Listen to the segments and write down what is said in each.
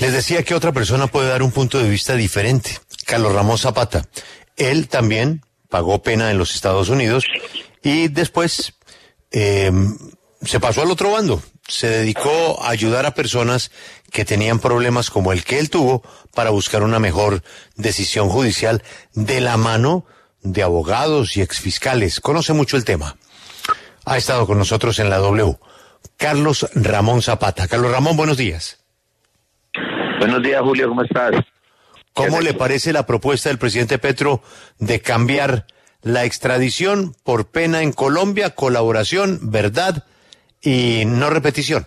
Les decía que otra persona puede dar un punto de vista diferente. Carlos Ramón Zapata. Él también pagó pena en los Estados Unidos y después se pasó al otro bando. Se dedicó a ayudar a personas que tenían problemas como el que él tuvo para buscar una mejor decisión judicial de la mano de abogados y exfiscales. Conoce mucho el tema. Ha estado con nosotros en la W. Carlos Ramón Zapata. Carlos Ramón, buenos días. Buenos días, Julio, ¿cómo estás? ¿Cómo le parece la propuesta del presidente Petro de cambiar la extradición por pena en Colombia, colaboración, verdad y no repetición?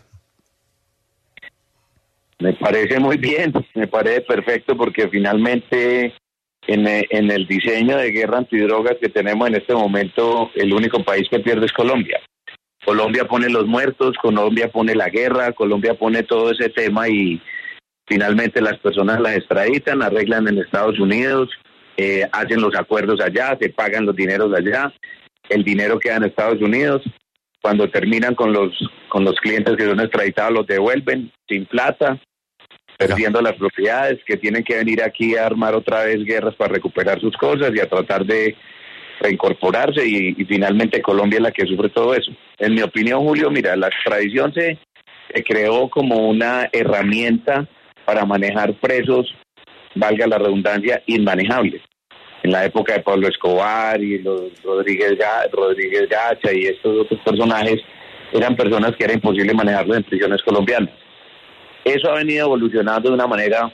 Me parece muy bien, me parece perfecto porque finalmente en el diseño de guerra antidrogas que tenemos en este momento, el único país que pierde es Colombia. Colombia pone los muertos, Colombia pone la guerra, Colombia pone todo ese tema y finalmente las personas las extraditan, arreglan en Estados Unidos, hacen los acuerdos allá, se pagan los dineros allá, el dinero queda en Estados Unidos. Cuando terminan con los clientes que son extraditados, los devuelven sin plata, perdiendo las propiedades, que tienen que venir aquí a armar otra vez guerras para recuperar sus cosas y a tratar de reincorporarse y finalmente Colombia es la que sufre todo eso. En mi opinión, Julio, mira, la extradición se creó como una herramienta para manejar presos, valga la redundancia, inmanejables. En la época de Pablo Escobar y los Rodríguez Gacha y estos otros personajes, eran personas que era imposible manejarlos en prisiones colombianas. Eso ha venido evolucionando de una manera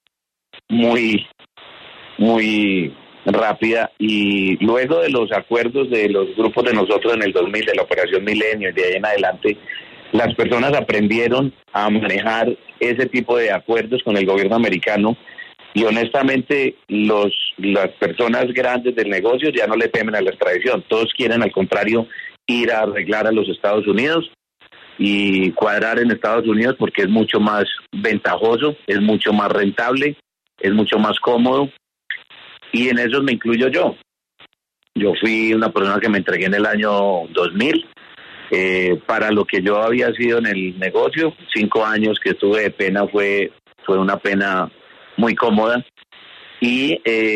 muy, muy rápida y luego de los acuerdos de los grupos de nosotros en el 2000, de la Operación Milenio y de ahí en adelante, las personas aprendieron a manejar ese tipo de acuerdos con el gobierno americano y honestamente las personas grandes del negocio ya no le temen a la extradición. Todos quieren al contrario ir a arreglar a los Estados Unidos y cuadrar en Estados Unidos porque es mucho más ventajoso, es mucho más rentable, es mucho más cómodo y en eso me incluyo yo. Yo fui una persona que me entregué en el año 2000 para lo que yo había sido en el negocio. 5 años que estuve de pena fue una pena muy cómoda y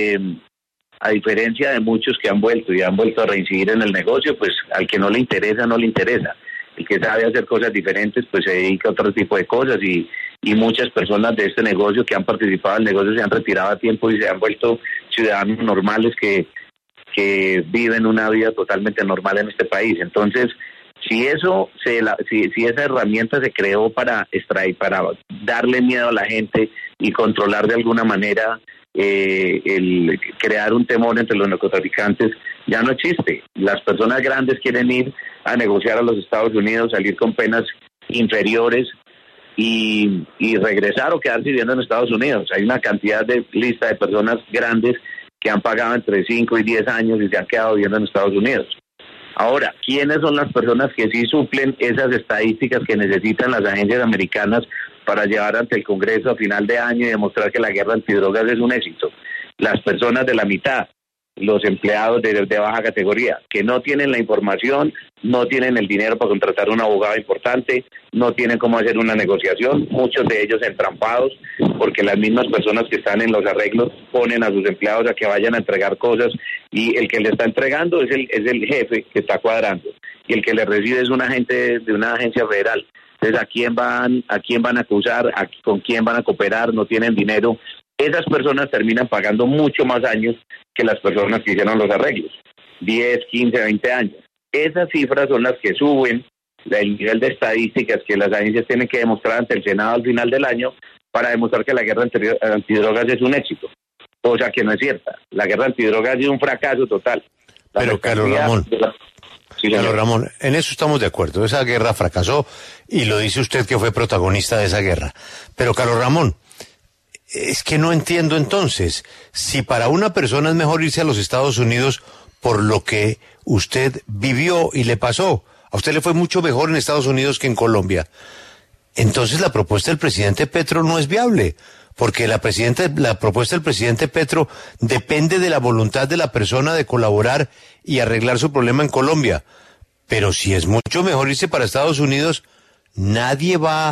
a diferencia de muchos que han vuelto a reincidir en el negocio, pues al que no le interesa, no le interesa. El que sabe hacer cosas diferentes, pues se dedica a otro tipo de cosas y muchas personas de este negocio que han participado en el negocio se han retirado a tiempo y se han vuelto ciudadanos normales que viven una vida totalmente normal en este país. Entonces, si esa herramienta se creó para extraer, para darle miedo a la gente y controlar de alguna manera el crear un temor entre los narcotraficantes, ya no existe. Las personas grandes quieren ir a negociar a los Estados Unidos, salir con penas inferiores y regresar o quedarse viviendo en Estados Unidos. Hay una cantidad de lista de personas grandes que han pagado entre 5 y 10 años y se han quedado viviendo en Estados Unidos. Ahora, ¿quiénes son las personas que sí suplen esas estadísticas que necesitan las agencias americanas para llevar ante el Congreso a final de año y demostrar que la guerra antidrogas es un éxito? Las personas de la mitad, los empleados de baja categoría, que no tienen la información, no tienen el dinero para contratar un abogado importante, no tienen cómo hacer una negociación, muchos de ellos entrampados, porque las mismas personas que están en los arreglos ponen a sus empleados a que vayan a entregar cosas y el que le está entregando es el jefe que está cuadrando y el que le recibe es un agente de una agencia federal. Entonces, ¿a quién van a acusar? ¿Con quién van a cooperar? No tienen dinero. Esas personas terminan pagando mucho más años que las personas que hicieron los arreglos, 10, 15, 20 años. Esas cifras son las que suben el nivel de estadísticas que las agencias tienen que demostrar ante el Senado al final del año para demostrar que la guerra antidrogas es un éxito, cosa que no es cierta. La guerra antidrogas es un fracaso total. Pero Carlos Ramón, en eso estamos de acuerdo. Esa guerra fracasó y lo dice usted que fue protagonista de esa guerra. Pero Carlos Ramón, es que no entiendo entonces, si para una persona es mejor irse a los Estados Unidos por lo que usted vivió y le pasó, a usted le fue mucho mejor en Estados Unidos que en Colombia, entonces la propuesta del presidente Petro no es viable, porque la propuesta del presidente Petro depende de la voluntad de la persona de colaborar y arreglar su problema en Colombia, pero si es mucho mejor irse para Estados Unidos, nadie va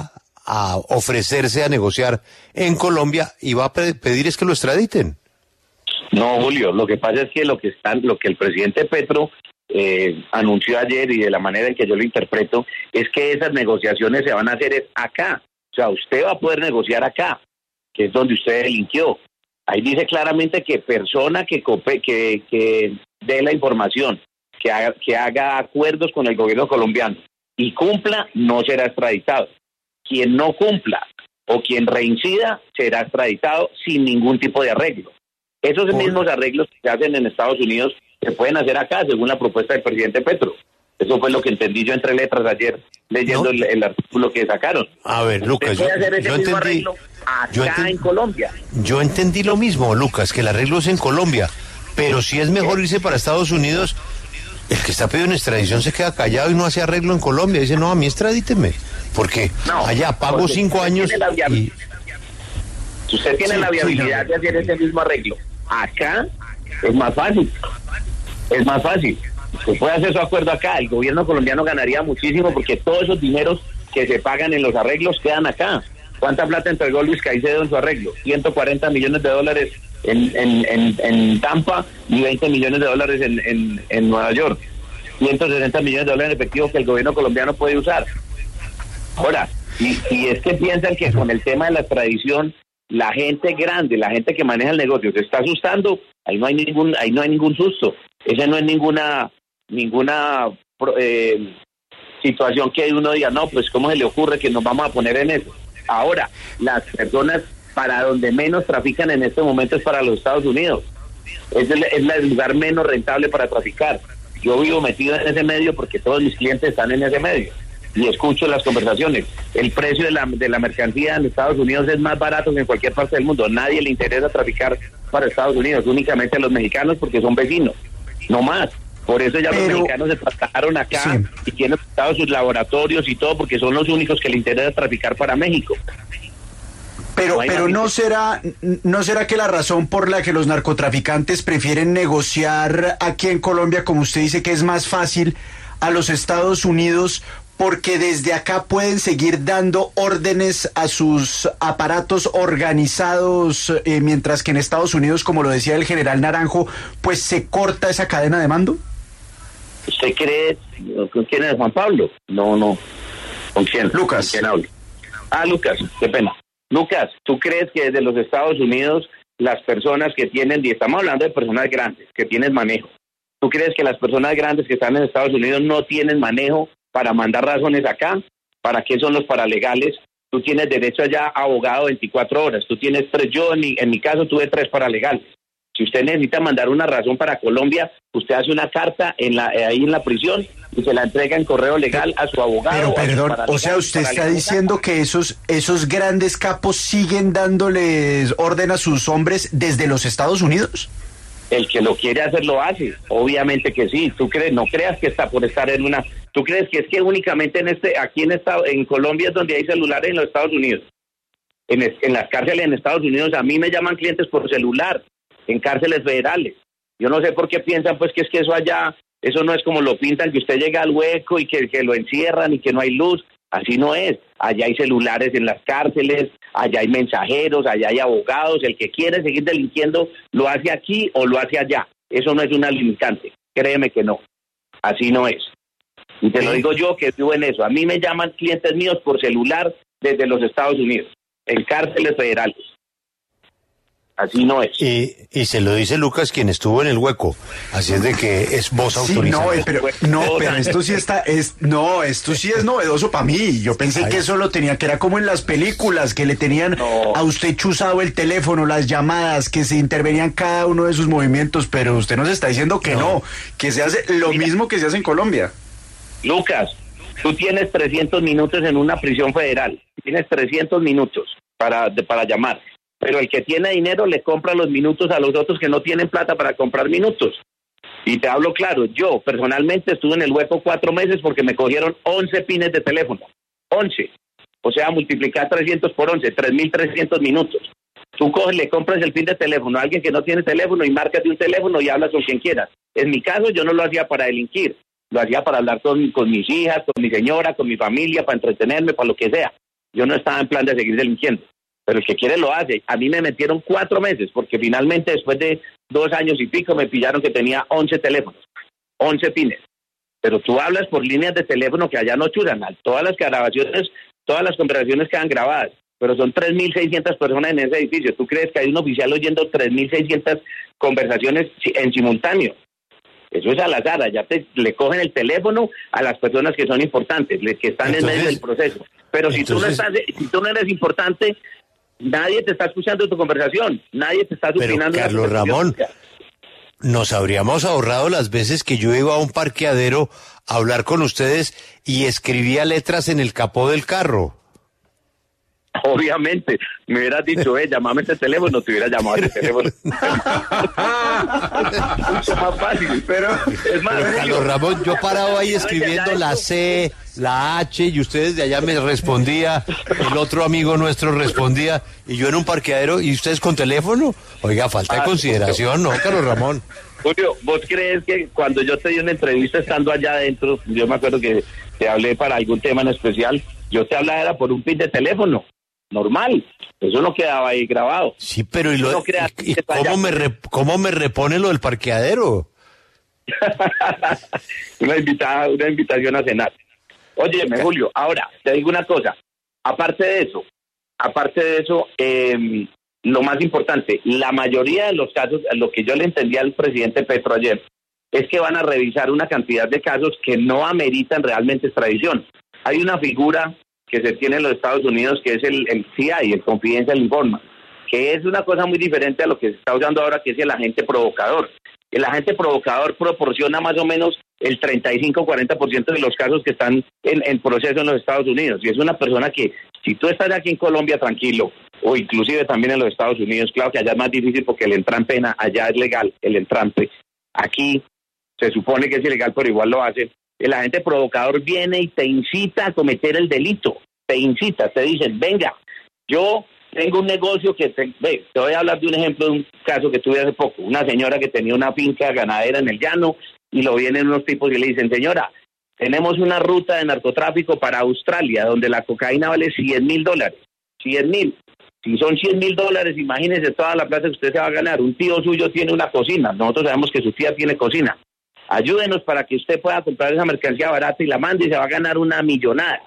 a ofrecerse a negociar en Colombia y va a pedir es que lo extraditen. No, Julio, lo que pasa es que lo que el presidente Petro anunció ayer, y de la manera en que yo lo interpreto, es que esas negociaciones se van a hacer acá. O sea, usted va a poder negociar acá, que es donde usted delinquió. Ahí dice claramente que persona que dé la información, que haga acuerdos con el gobierno colombiano y cumpla, no será extraditado. Quien no cumpla o quien reincida será extraditado sin ningún tipo de arreglo. Esos mismos arreglos que se hacen en Estados Unidos se pueden hacer acá, según la propuesta del presidente Petro. Eso fue lo que entendí yo entre letras ayer, leyendo el artículo que sacaron. A ver, Lucas, yo entendí... en Colombia. Yo entendí lo mismo, Lucas, que el arreglo es en Colombia, pero si es mejor irse para Estados Unidos, el que está pidiendo extradición se queda callado y no hace arreglo en Colombia. Dice, no, a mí extradíteme, porque allá pago 5 años y... Usted tiene la viabilidad de hacer ese mismo arreglo. Acá es más fácil. Es más fácil. Se puede hacer su acuerdo acá. El gobierno colombiano ganaría muchísimo porque todos esos dineros que se pagan en los arreglos quedan acá. ¿Cuánta plata entregó Luis Caicedo en su arreglo? 140 millones de dólares en Tampa y 20 millones de dólares en Nueva York. 160 millones de dólares en efectivo que el gobierno colombiano puede usar. Ahora, y es que piensan que con el tema de la extradición, la gente grande, la gente que maneja el negocio, se está asustando. Ahí no hay ningún susto. Esa no es ninguna situación que uno diga, no, pues cómo se le ocurre que nos vamos a poner en eso. Ahora, las personas para donde menos trafican en este momento es para los Estados Unidos. Es el lugar menos rentable para traficar. Yo vivo metido en ese medio porque todos mis clientes están en ese medio y escucho las conversaciones. El precio de la mercancía en Estados Unidos es más barato que en cualquier parte del mundo. Nadie le interesa traficar para Estados Unidos, únicamente a los mexicanos porque son vecinos, no más. Por eso ya los mexicanos se trasladaron acá y tienen montados sus laboratorios y todo porque son los únicos que le interesa traficar para México. Pero no será que la razón por la que los narcotraficantes prefieren negociar aquí en Colombia, como usted dice, que es más fácil, a los Estados Unidos, porque desde acá pueden seguir dando órdenes a sus aparatos organizados, mientras que en Estados Unidos, como lo decía el general Naranjo, pues se corta esa cadena de mando? ¿Usted cree? ¿Con quién es Juan Pablo? No. ¿Con quién? Lucas. ¿Con quién hablo? Lucas, qué pena. Lucas, ¿tú crees que desde los Estados Unidos las personas que tienen, y estamos hablando de personas grandes, que tienen manejo, ¿tú crees que las personas grandes que están en Estados Unidos no tienen manejo para mandar razones acá? ¿Para qué son los paralegales? Tú tienes derecho allá a abogado 24 horas. Tú tienes 3, yo en mi caso tuve 3 paralegales. Si usted necesita mandar una razón para Colombia, usted hace una carta ahí en la prisión y se la entrega en correo legal a su abogado. Pero perdón, o sea, usted está diciendo que esos grandes capos siguen dándoles orden a sus hombres desde los Estados Unidos. El que lo quiere hacer lo hace, obviamente que sí. ¿Tú crees? No creas que está por estar en una. ¿Tú crees que es que únicamente aquí en Colombia es donde hay celulares en los Estados Unidos? En las cárceles en Estados Unidos a mí me llaman clientes por celular, en cárceles federales. Yo no sé por qué piensan pues que es que eso allá, eso no es como lo pintan, que usted llega al hueco y que lo encierran y que no hay luz. Así no es. Allá hay celulares en las cárceles, allá hay mensajeros, allá hay abogados. El que quiere seguir delinquiendo lo hace aquí o lo hace allá. Eso no es una limitante. Créeme que no. Así no es. Y te lo digo yo que vivo en eso. A mí me llaman clientes míos por celular desde los Estados Unidos, en cárceles federales. Así no es. Y se lo dice Lucas, quien estuvo en el hueco. Así es de que es voz autorizada. Pero esto sí esto sí es novedoso para mí. Yo pensé que eso lo tenía, que era como en las películas, que le tenían a usted chuzado el teléfono, las llamadas, que se intervenían cada uno de sus movimientos, pero usted nos está diciendo que no, que se hace lo mismo que se hace en Colombia. Lucas, tú tienes 300 minutos en una prisión federal. Tienes 300 minutos para llamar. Pero el que tiene dinero le compra los minutos a los otros que no tienen plata para comprar minutos. Y te hablo claro, yo personalmente estuve en el hueco 4 meses porque me cogieron 11 pines de teléfono. 11. O sea, multiplicar 300 por 11, 3.300 minutos. Tú coges, le compras el pin de teléfono a alguien que no tiene teléfono y marcas de un teléfono y hablas con quien quieras. En mi caso, yo no lo hacía para delinquir. Lo hacía para hablar con mis hijas, con mi señora, con mi familia, para entretenerme, para lo que sea. Yo no estaba en plan de seguir delinquiendo, pero el que quiere lo hace. A mí me metieron 4 meses, porque finalmente después de 2 años y pico me pillaron que tenía 11 teléfonos, 11 pines. Pero tú hablas por líneas de teléfono que allá no churan, todas las grabaciones, todas las conversaciones quedan grabadas, pero son 3.600 personas en ese edificio. ¿Tú crees que hay un oficial oyendo 3.600 conversaciones en simultáneo? Eso es al azar, allá le cogen el teléfono a las personas que son importantes, que están en medio del proceso. Pero si tú no eres importante, nadie te está escuchando tu conversación, nadie te está opinando. Pero Carlos Ramón, nos habríamos ahorrado las veces que yo iba a un parqueadero a hablar con ustedes y escribía letras en el capó del carro. Obviamente, me hubieras dicho, llamame este teléfono, te hubiera llamado a este teléfono. Mucho más fácil, pero es más. Pero Carlos Ramón, yo parado ahí escribiendo la C, la H, y ustedes de allá me respondía, el otro amigo nuestro respondía, y yo en un parqueadero, y ustedes con teléfono. Oiga, falta de consideración, ¿no, Carlos Ramón? Julio, ¿vos crees que cuando yo te di una entrevista estando allá adentro, yo me acuerdo que te hablé para algún tema en especial, yo te hablaba era por un pin de teléfono? Normal, eso no quedaba ahí grabado. Sí, pero ¿y cómo me repone lo del parqueadero? una invitación a cenar. Óyeme, Julio, ahora, te digo una cosa, aparte de eso, lo más importante, la mayoría de los casos, lo que yo le entendí al presidente Petro ayer, es que van a revisar una cantidad de casos que no ameritan realmente extradición. Hay una figura que se tiene en los Estados Unidos, que es el CI, el Confidential Informant, que es una cosa muy diferente a lo que se está usando ahora, que es el agente provocador. El agente provocador proporciona más o menos el 35-40% de los casos que están en proceso en los Estados Unidos. Y es una persona que, si tú estás aquí en Colombia tranquilo, o inclusive también en los Estados Unidos, claro que allá es más difícil porque el entrampe allá es legal, el entrampe. Aquí se supone que es ilegal, pero igual lo hace. El agente provocador viene y te incita a cometer el delito. Te incita, te dicen, venga, yo tengo un negocio que... te voy a hablar de un ejemplo de un caso que tuve hace poco. Una señora que tenía una finca ganadera en el llano y lo vienen unos tipos y le dicen, señora, tenemos una ruta de narcotráfico para Australia donde la cocaína vale $100,000. 100,000. Si son $100,000, imagínese toda la plata que usted se va a ganar. Un tío suyo tiene una cocina. Nosotros sabemos que su tía tiene cocina. Ayúdenos para que usted pueda comprar esa mercancía barata y la mande y se va a ganar una millonada.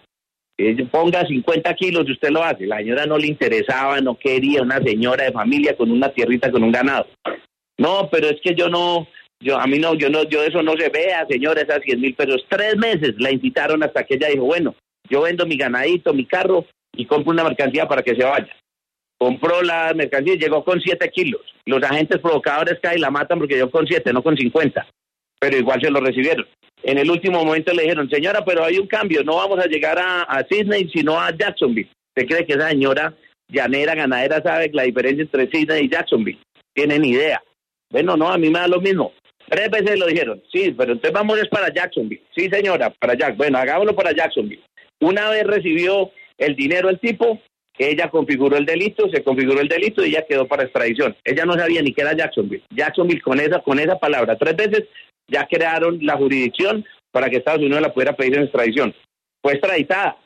Ponga 50 kilos y usted lo hace. La señora no le interesaba, no quería, una señora de familia con una tierrita, con un ganado. No, pero es que yo de eso no se vea, señora, esas 100,000 pesos. 3 meses la incitaron hasta que ella dijo, bueno, yo vendo mi ganadito, mi carro y compro una mercancía para que se vaya. Compró la mercancía y llegó con 7 kilos. Los agentes provocadores caen y la matan porque llegó con 7, no con 50. Pero igual se lo recibieron. En el último momento le dijeron, señora, pero hay un cambio, no vamos a llegar a Sydney, sino a Jacksonville. ¿Usted cree que esa señora llanera, ganadera, sabe la diferencia entre Sydney y Jacksonville? ¿Tienen idea? Bueno, no, a mí me da lo mismo. 3 veces lo dijeron, sí, pero entonces vamos es para Jacksonville. Sí, señora, para Jacksonville. Bueno, hagámoslo para Jacksonville. Una vez recibió el dinero el tipo, ella configuró el delito, se configuró el delito y ella quedó para extradición. Ella no sabía ni qué era Jacksonville. Jacksonville con esa palabra 3 veces ya crearon la jurisdicción para que Estados Unidos la pudiera pedir en extradición. Fue extraditada.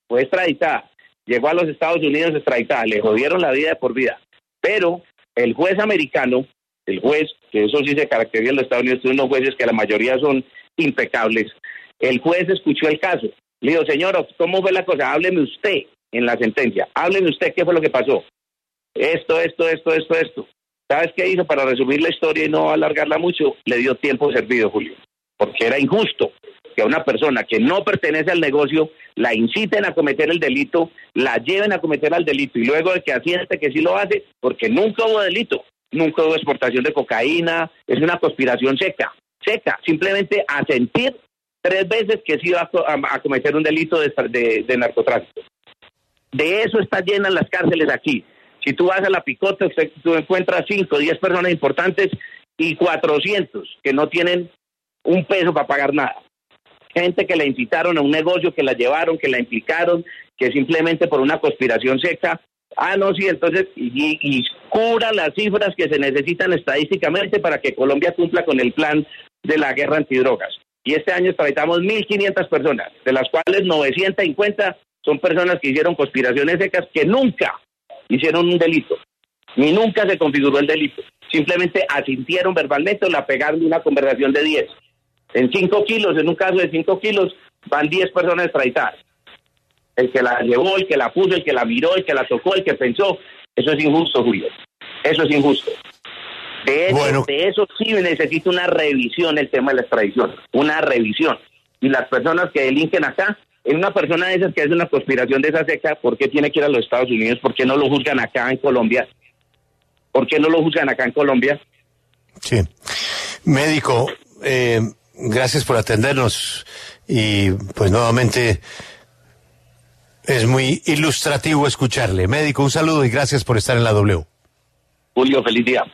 Llegó a los Estados Unidos extraditada, le jodieron la vida de por vida. Pero el juez americano, que eso sí se caracteriza en los Estados Unidos, tiene unos jueces que la mayoría son impecables. El juez escuchó el caso. Le dijo, señora, ¿cómo fue la cosa? Hábleme usted en la sentencia. Hábleme usted qué fue lo que pasó. Esto. ¿Sabes qué hizo? Para resumir la historia y no alargarla mucho, le dio tiempo servido, Julio. Porque era injusto que a una persona que no pertenece al negocio la inciten a cometer el delito, la lleven a cometer el delito y luego de que asiente que sí lo hace, porque nunca hubo delito, nunca hubo exportación de cocaína, es una conspiración seca, simplemente asentir 3 veces que sí iba a cometer un delito de narcotráfico. De eso está llenas las cárceles aquí. Si tú vas a la Picota, tú encuentras 5 o 10 personas importantes y 400 que no tienen un peso para pagar nada. Gente que la incitaron a un negocio, que la llevaron, que la implicaron, que simplemente por una conspiración seca. Entonces, y cubra las cifras que se necesitan estadísticamente para que Colombia cumpla con el plan de la guerra antidrogas. Y este año extraditamos 1.500 personas, de las cuales 950 son personas que hicieron conspiraciones secas que nunca hicieron un delito, ni nunca se configuró el delito. Simplemente asintieron verbalmente o la pegaron de una conversación de 10. En 5 kilos, en un caso de 5 kilos, van 10 personas extraditadas. El que la llevó, el que la puso, el que la miró, el que la tocó, el que pensó. Eso es injusto, Julio. Eso es injusto. De eso sí necesita una revisión el tema de la extradición. Una revisión. Y las personas que delinquen acá, en una persona de esas que hace una conspiración de esa seca, ¿por qué tiene que ir a los Estados Unidos? ¿Por qué no lo juzgan acá en Colombia? ¿Por qué no lo juzgan acá en Colombia? Sí. Médico, gracias por atendernos y pues nuevamente es muy ilustrativo escucharle. Médico, un saludo y gracias por estar en la W. Julio, feliz día.